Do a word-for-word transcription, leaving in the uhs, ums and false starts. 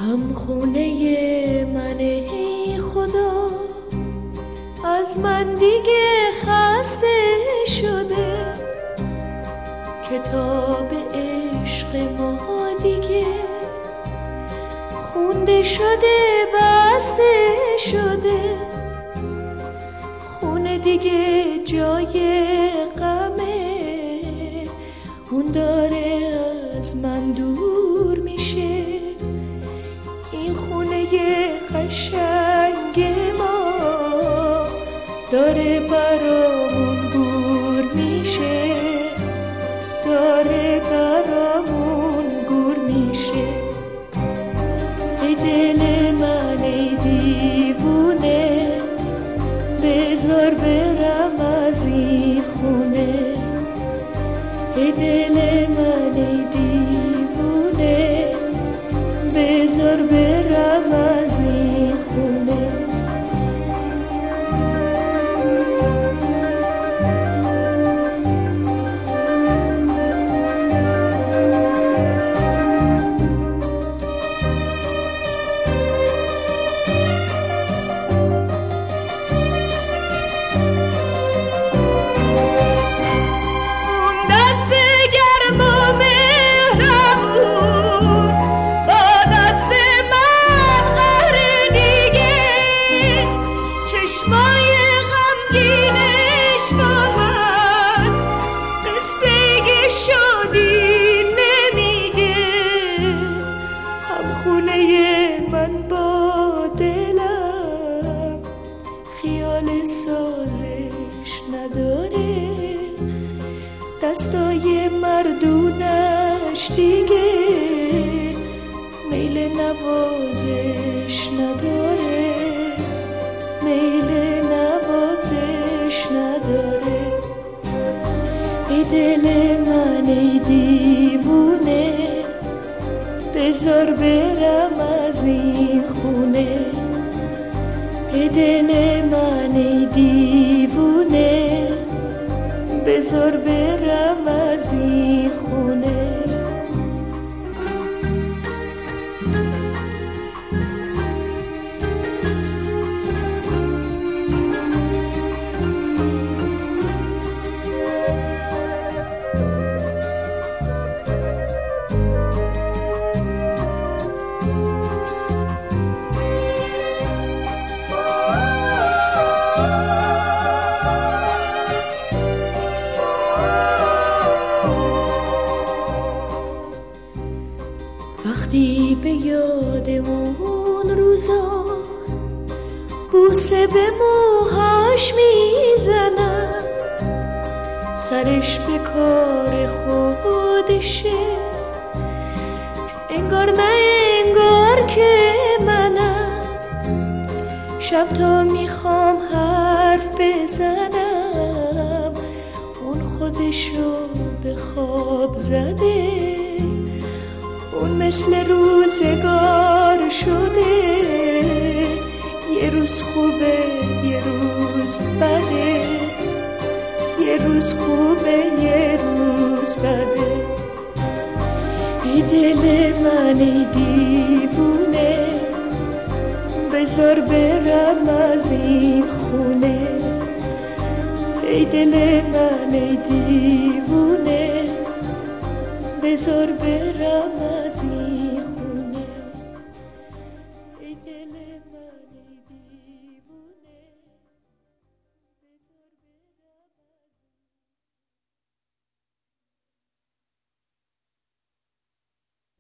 هم خونه من ای خدا، از من دیگه خسته شده، کتاب عشق ما دیگه خونده شده بسته شده، خونه دیگه جای غمه، اون داره از من دور میشه، این خونه قشنگ ما داره برامون گور میشه، داره برامون گور میشه. ای دل من ای دیوونه، بذار برم از این خونه، ای دل من ای دیوونه، بذار برم از این خونه. من با دلم خیال سازش نداره، دستای مردونش دیگه میل نوازش نداره، میل نوازش نداره. ای دل من ای دیوونه، بذار برم از این خونه، ای دل من ای دیوونه، بذار برم از این خونه. وقتی به یاد اون روزا بوسه به موهاش میزنم، سرش به کار خودشه، انگار نه انگار که منم، شب تا میخوام حرف بزنم، اون خودشو به خواب زده، اون مثل روزگار شده، یه روز خوبه یه روز بده، یه روز خوبه یه روز بده. ای دل من ای دیوونه، بذار برم از این خونه، ای دل من ای دیوونه، بذار برم از این خونه، ای دل من.